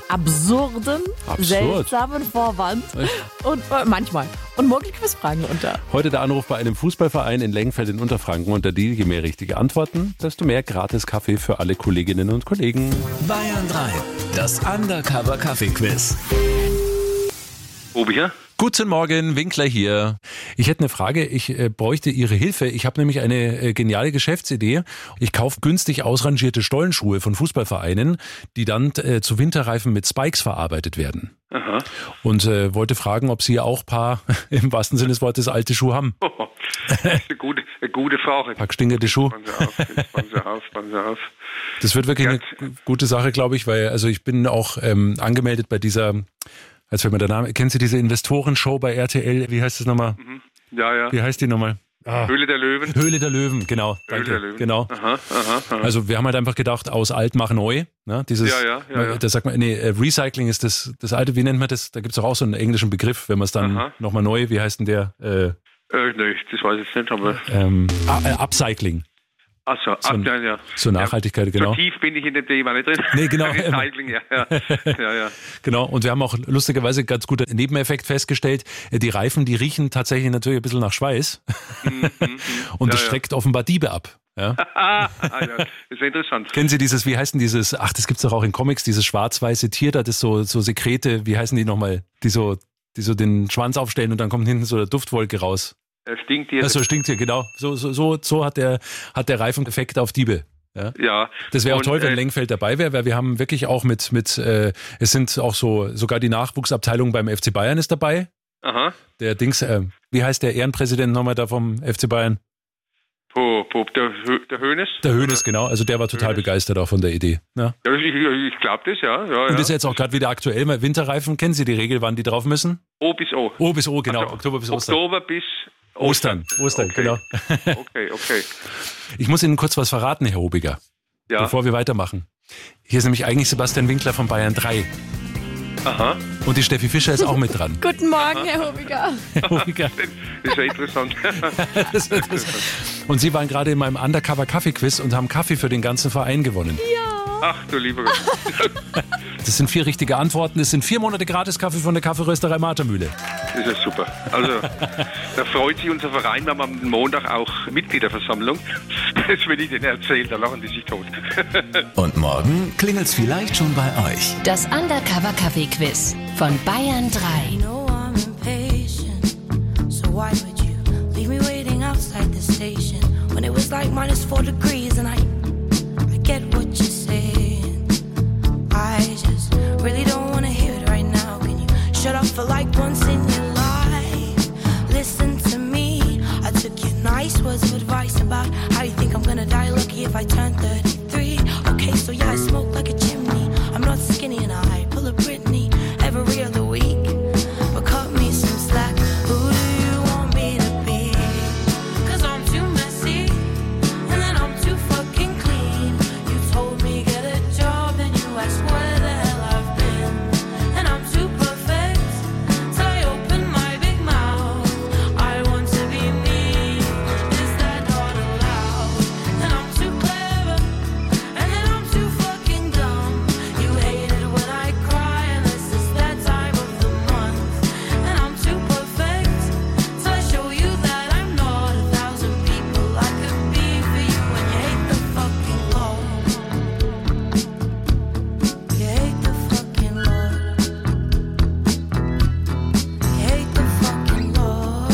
absurden, seltsamen Vorwand und manchmal. Und morgen Quizfragen unter. Heute der Anruf bei einem Fußballverein in Lengfeld in Unterfranken. Und je mehr richtige Antworten, desto mehr Gratis-Kaffee für alle Kolleginnen und Kollegen. Bayern 3, das Undercover-Kaffee-Quiz. Obi hier. Guten Morgen, Winkler hier. Ich hätte eine Frage, ich bräuchte Ihre Hilfe. Ich habe nämlich eine geniale Geschäftsidee. Ich kaufe günstig ausrangierte Stollenschuhe von Fußballvereinen, die dann zu Winterreifen mit Spikes verarbeitet werden. Aha. Und wollte fragen, ob Sie auch ein paar, im wahrsten Sinne des Wortes, alte Schuhe haben. Das ist eine gute Frage. Pack stinkende Schuhe. Passen Sie auf. Das wird wirklich eine gute Sache, glaube ich, weil also ich bin auch angemeldet bei dieser... Als wenn man der Name, kennen Sie diese Investorenshow bei RTL? Wie heißt das nochmal? Ja. Wie heißt die nochmal? Höhle der Löwen. Höhle der Löwen, genau. Höhle der Löwen. Genau. Aha. Also wir haben halt einfach gedacht, aus alt mach neu. Ne? Dieses, Ja. Das sagt man, Recycling ist das alte, wie nennt man das? Da gibt es auch so einen englischen Begriff, wenn man es dann nochmal neu, wie heißt denn der? Nee, das weiß ich nicht, aber... Upcycling. Achso, ja. Zur Nachhaltigkeit, genau. So tief bin ich in dem Thema nicht drin. Nee, genau. Recycling, ja. Genau, und wir haben auch lustigerweise ganz guter Nebeneffekt festgestellt. Die Reifen, die riechen tatsächlich natürlich ein bisschen nach Schweiß. Und das schreckt offenbar Diebe ab. Ja. Ja, das ist interessant. Kennen Sie dieses, wie heißt denn dieses, das gibt's doch auch in Comics, dieses schwarz-weiße Tier, das ist so Sekrete, wie heißen die nochmal, die so den Schwanz aufstellen und dann kommt hinten so eine Duftwolke raus. Stinktier. So Stinktier, genau. So hat der Reifen Effekt auf Diebe. Ja. Das wäre auch toll, wenn Lengfeld dabei wäre, weil wir haben wirklich auch mit es sind auch sogar die Nachwuchsabteilung beim FC Bayern ist dabei. Aha. Der wie heißt der Ehrenpräsident nochmal da vom FC Bayern? Der Hoeneß? Der Hoeneß, genau. Also der war total begeistert auch von der Idee. Ja. Ich glaube das, ja. Und ist jetzt auch gerade wieder aktuell, weil Winterreifen, kennen Sie die Regel, wann die drauf müssen? O bis O. O bis O, genau. Also, Oktober bis Ostern. Oktober bis Ostern, okay. Genau. Okay. Ich muss Ihnen kurz was verraten, Herr Obiger, bevor wir weitermachen. Hier ist nämlich eigentlich Sebastian Winkler von Bayern 3. Aha. Und die Steffi Fischer ist auch mit dran. Guten Morgen, Herr Obiger. Das ist ja interessant. Und Sie waren gerade in meinem Undercover-Kaffee-Quiz und haben Kaffee für den ganzen Verein gewonnen. Ja. Ach du lieber Gott. Das sind 4 richtige Antworten. Das sind 4 Monate Gratis-Kaffee von der Kaffeerösterei Martermühle. Das ist super. Also, da freut sich unser Verein. Wir haben am Montag auch Mitgliederversammlung. Das will ich Ihnen erzählen, da lachen die sich tot. Und morgen klingelt's vielleicht schon bei euch. Das Undercover-Kaffee-Quiz von Bayern 3. You know I'm impatient, so why would you leave me waiting outside the station when it was like -4 degrees and I get what you're saying. I just really don't wanna hear it right now. Can you shut up for like once in your life? Listen to me. I took your nice words of advice about how you think I'm gonna die lucky if I turn 33. Okay, so yeah, I smoke like a chimney. I'm not skinny and I pull a Britney every other week. But cut me some slack. Who do you want me to be? 'Cause I'm too messy and then I'm too fucking clean. You told me get a job and you asked where the hell I've been. And I'm too perfect, so I open my big mouth. I want to be me, is that not allowed? And I'm too clever, and then I'm too fucking dumb. You hate it when I cry, and this is that time of the month. And I'm too perfect, so I show you that I'm not 1,000 people I could be for you. And you hate the fucking law. You hate the fucking law. You hate the fucking law.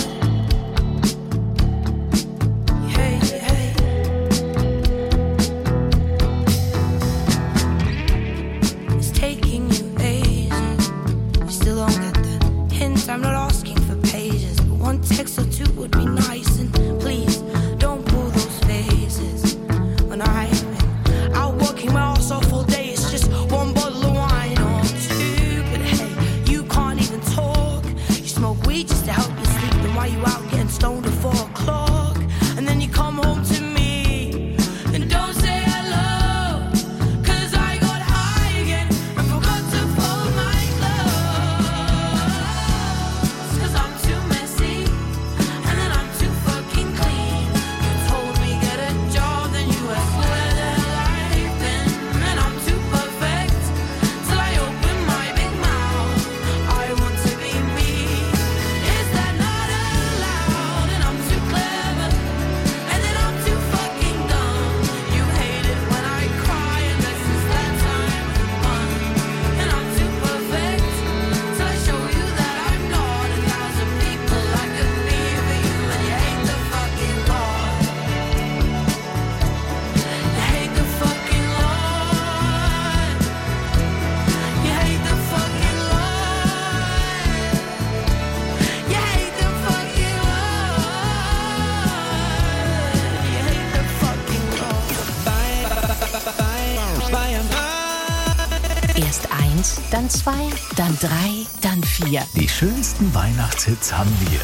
You hate. It's taking you ages. You still don't get the hint. I'm not asking for pages, but one text or two would be nice. And please don't pull those faces. When I've been out working my ass off all day, it's just one bottle of wine or two. But hey, you can't even talk. You smoke weed just to help you sleep. Then why you out getting stoned at 4 o'clock? And then you come home to me and don't say hello. 'Cause I got high again and forgot to fold my clothes. 'Cause I'm too messy dann 2, dann 3, dann 4. Die schönsten Weihnachtshits haben wir.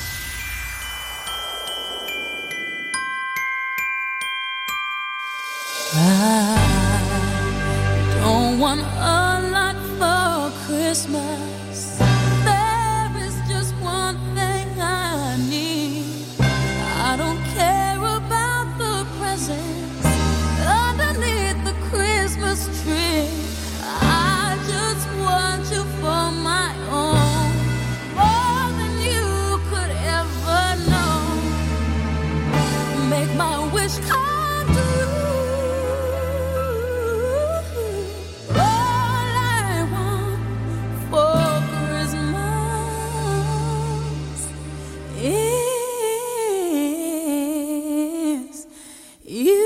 I don't want a lot for Christmas. There is just one thing I need. I don't care about the presents underneath the Christmas tree. I just want you for my own, more than you could ever know. Make my wish come true. All I want for Christmas is you.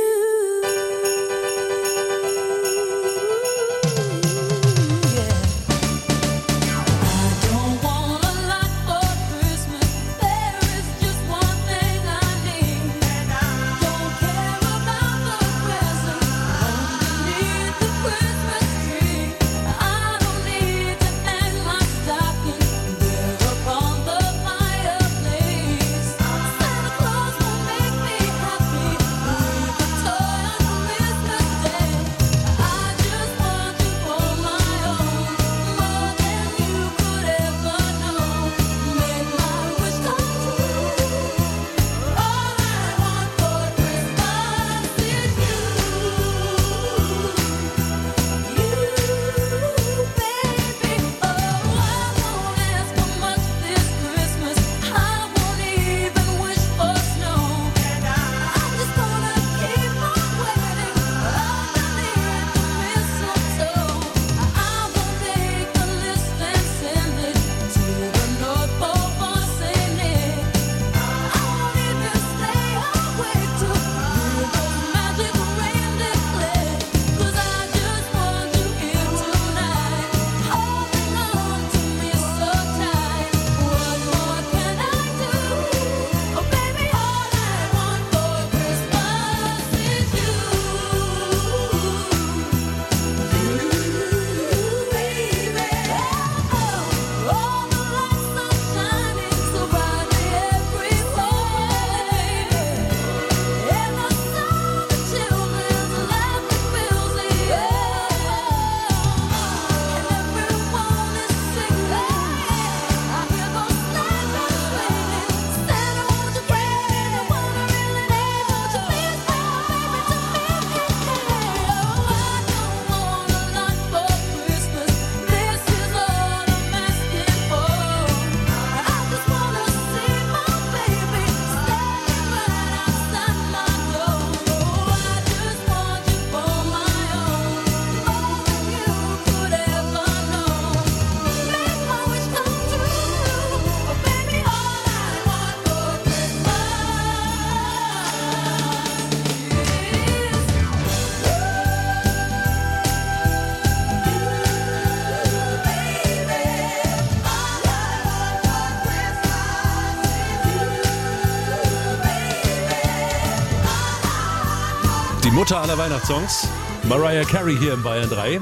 Die Mutter aller Weihnachtssongs, Mariah Carey hier in Bayern 3.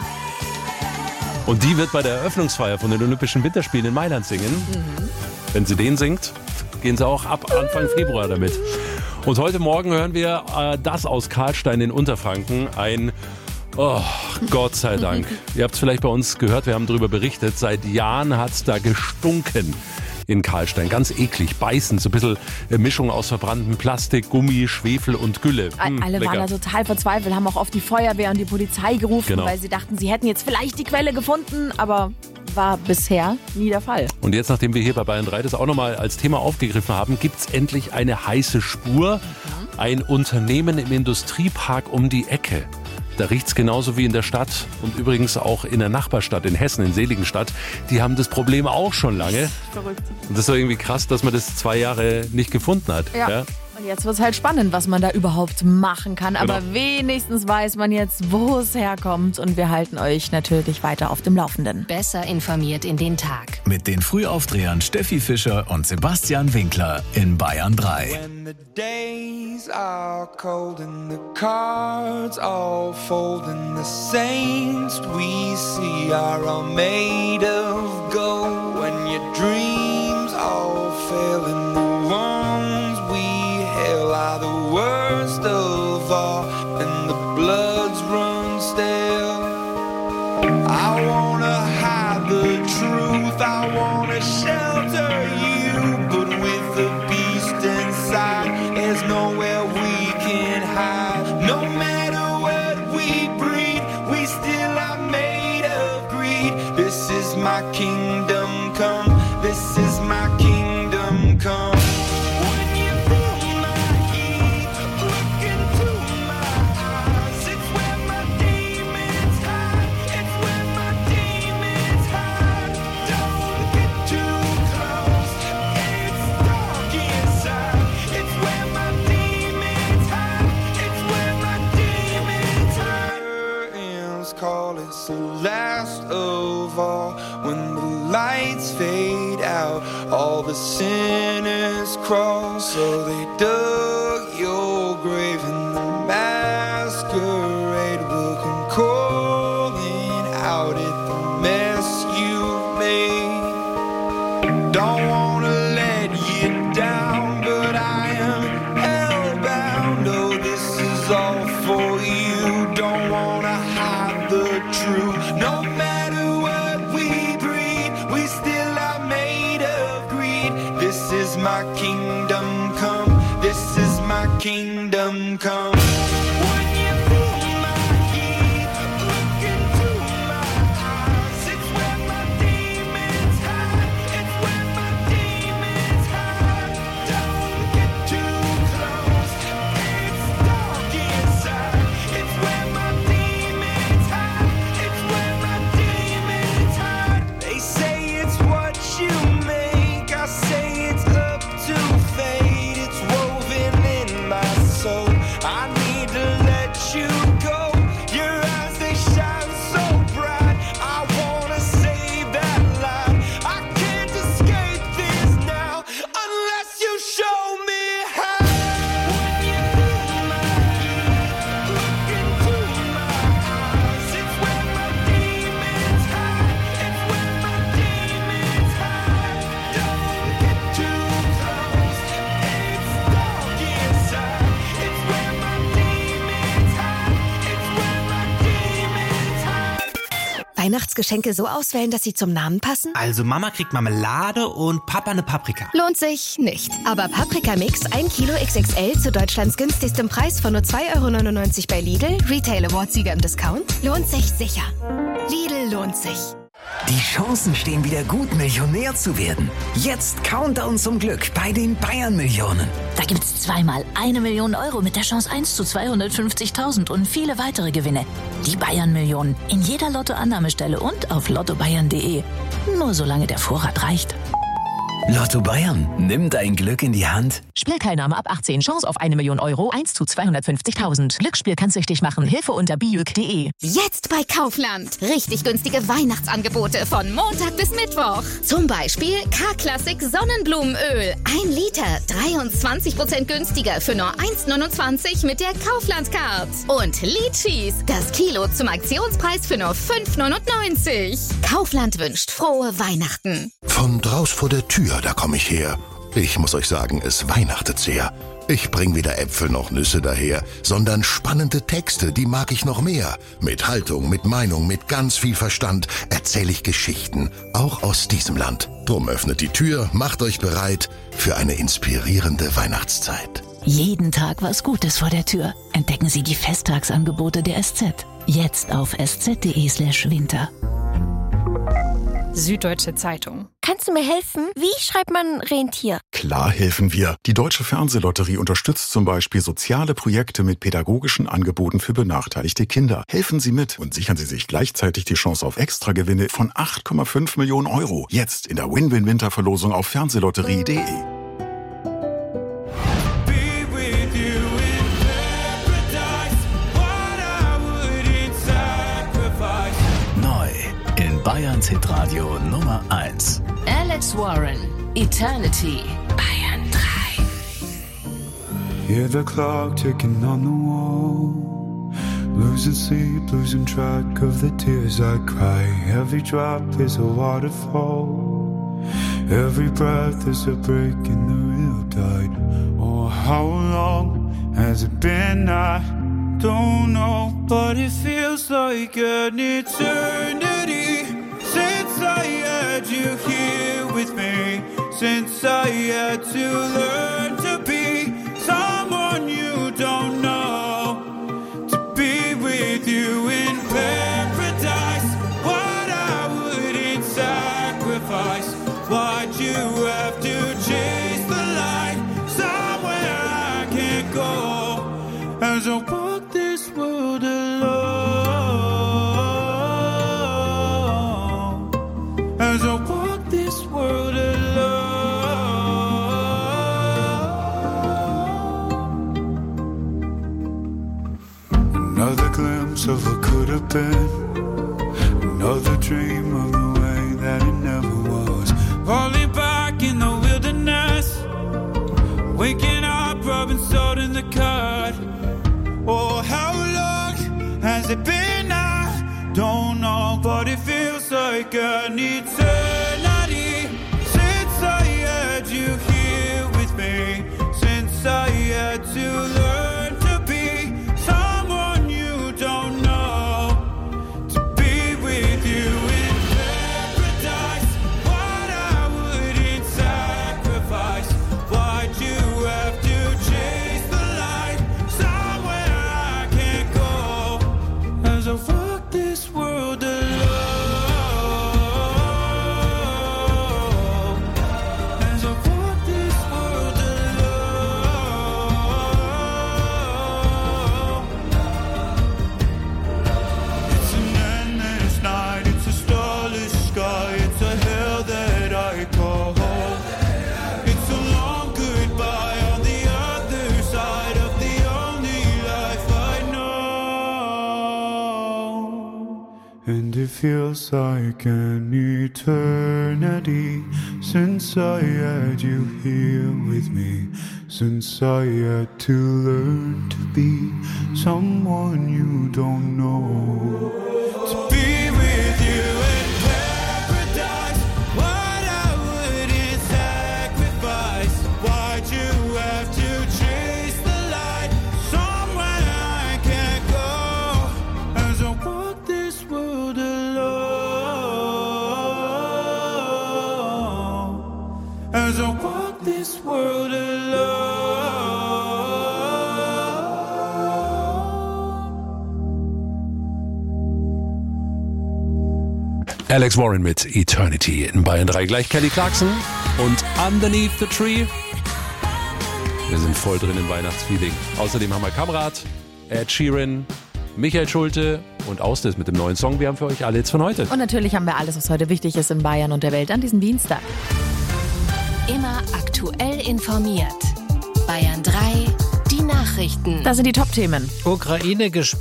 Und die wird bei der Eröffnungsfeier von den Olympischen Winterspielen in Mailand singen. Wenn sie den singt, gehen sie auch ab Anfang Februar damit. Und heute Morgen hören wir das aus Karlstein in Unterfranken. Oh, Gott sei Dank. Ihr habt es vielleicht bei uns gehört, wir haben darüber berichtet. Seit Jahren hat es da gestunken in Karlstein. Ganz eklig, beißend, so ein bisschen Mischung aus verbranntem Plastik, Gummi, Schwefel und Gülle. Alle lecker. waren da total verzweifelt, haben auch oft die Feuerwehr und die Polizei gerufen, Genau. weil sie dachten, sie hätten jetzt vielleicht die Quelle gefunden, aber war bisher nie der Fall. Und jetzt, nachdem wir hier bei Bayern 3 das auch nochmal als Thema aufgegriffen haben, gibt es endlich eine heiße Spur. Ein Unternehmen im Industriepark um die Ecke. Da riecht es genauso wie in der Stadt und übrigens auch in der Nachbarstadt in Hessen, in Seligenstadt. Die haben das Problem auch schon lange. Verrückt. Und das ist doch irgendwie krass, dass man das 2 Jahre nicht gefunden hat. Ja. Und jetzt wird's halt spannend, was man da überhaupt machen kann. Aber wenigstens weiß man jetzt, wo es herkommt. Und wir halten euch natürlich weiter auf dem Laufenden. Besser informiert in den Tag. Mit den Frühaufdrehern Steffi Fischer und Sebastian Winkler in Bayern 3. When the days are cold and the cards all fold and the saints we see are all made of gold. When your dreams all fail and the ones we hail are the worst of all and the bloods run stale. I wanna hide the truth, I wanna shelter you, but with the beast inside, there's nowhere we can hide. No matter what we breed, we still are made of greed. This is my kingdom come, this is my kingdom come. When you feel my heat, look into my eyes, it's where my demons hide, it's where my demons hide. Don't get too close, it's dark inside, it's where my demons hide, it's where my demons hide. Curtains call, it's the last of all. When the lights fade out, all the sinners crawl. So they dug your grave and the masquerade will come calling out at the mess you've made. Don't wanna let you down, but I am hellbound. Oh, this is all for you. Don't wanna hide the truth. No matter what we breed, we still are made of greed. This is my kingdom come, this is my kingdom come. When you feel my heat, look into my eyes, it's where my demons hide, it's where my demons hide. Don't get too close, it's dark inside, it's where my demons hide, it's where my demons hide. They say it's what you make, I say it's up to fate, it's woven in my soul. I need to let you go, your eyes they shine so bright, I wanna save that light. I can't escape this now, unless you show me how. When you feel my heat, look into my eyes, it's where my demons hide, it's where my demons hide. Don't get too close, it's dark inside, it's where my demons hide, it's where my demons hide. Weihnachtsgeschenke so auswählen, dass sie zum Namen passen? Also Mama kriegt Marmelade und Papa eine Paprika. Lohnt sich nicht. Aber Paprika Mix 1 Kilo XXL zu Deutschlands günstigstem Preis von nur 2,99 € bei Lidl, Retail Award-Sieger im Discount, lohnt sich sicher. Lidl lohnt sich. Die Chancen stehen wieder gut, Millionär zu werden. Jetzt Countdown zum Glück bei den Bayern-Millionen. Da gibt's zweimal 1 Million Euro mit der Chance 1 zu 250.000 und viele weitere Gewinne. Die Bayern-Millionen. In jeder Lottoannahmestelle und auf lottobayern.de. Nur solange der Vorrat reicht. Lotto Bayern, nimm dein Glück in die Hand. Spielteilnahme ab 18. Chance auf 1 Million Euro, 1 zu 250.000. Glücksspiel kann süchtig machen. Hilfe unter bijuk.de. Jetzt bei Kaufland. Richtig günstige Weihnachtsangebote von Montag bis Mittwoch. Zum Beispiel K-Klassik Sonnenblumenöl. 1 Liter, 23% günstiger für nur 1,29 € mit der Kaufland-Card. Und Litschis, das Kilo zum Aktionspreis für nur 5,99 €. Kaufland wünscht frohe Weihnachten. Von draus vor der Tür, da komme ich her. Ich muss euch sagen, es weihnachtet sehr. Ich bring weder Äpfel noch Nüsse daher, sondern spannende Texte, die mag ich noch mehr. Mit Haltung, mit Meinung, mit ganz viel Verstand erzähle ich Geschichten, auch aus diesem Land. Drum öffnet die Tür, macht euch bereit für eine inspirierende Weihnachtszeit. Jeden Tag was Gutes vor der Tür. Entdecken Sie die Festtagsangebote der SZ. Jetzt auf sz.de/winter. Süddeutsche Zeitung. Kannst du mir helfen? Wie schreibt man Rentier? Klar helfen wir. Die Deutsche Fernsehlotterie unterstützt zum Beispiel soziale Projekte mit pädagogischen Angeboten für benachteiligte Kinder. Helfen Sie mit und sichern Sie sich gleichzeitig die Chance auf Extragewinne von 8,5 Millionen Euro. Jetzt in der Win-Win-Winterverlosung auf fernsehlotterie.de. Bayerns Hitradio Nummer 1. Alex Warren, Eternity, Bayern 3. Hear the clock ticking on the wall. Losing sleep, losing track of the tears I cry. Every drop is a waterfall. Every breath is a break in the real tide. Oh, how long has it been? I don't know, but it feels like an eternity since I had you here with me. Since I had to learn to be someone you don't know. With you in paradise, what I wouldn't sacrifice. Why'd you have to chase the light somewhere I can't go? As I walk this world alone, as I walk this world alone. Another glimpse of what could have been. Another dream of the way that it never was. Falling back in the wilderness. Waking up, rubbing salt in the cut. Oh, how long has it been? I don't know, but it feels like an eternity since I had you here with me. Since I had to learn to be someone you don't know. To be with you in paradise, what I wouldn't sacrifice. Why'd you have to chase the light somewhere I can't go? As I walk this world alone. As I walk this world alone. It's an endless night, it's a starless sky, it's a hell that I call home. It's a long goodbye on the other side of the only life I know. And it feels like an eternity since I had you here with me. Since I had to learn to be someone you don't know. To be with you in paradise, what I wouldn't sacrifice. Why'd you have to chase the light somewhere I can't go? As I walk this world alone. As I walk this world alone. Alex Warren mit Eternity in Bayern 3. Gleich Kelly Clarkson und Underneath the Tree. Wir sind voll drin im Weihnachtsfeeling. Außerdem haben wir Kamerad, Ed Sheeran, Michael Schulte und Austis mit dem neuen Song. Wir haben für euch alle jetzt von heute. Und natürlich haben wir alles, was heute wichtig ist in Bayern und der Welt an diesem Dienstag. Immer aktuell informiert. Bayern 3, die Nachrichten. Das sind die Top-Themen. Ukraine-Gespräche.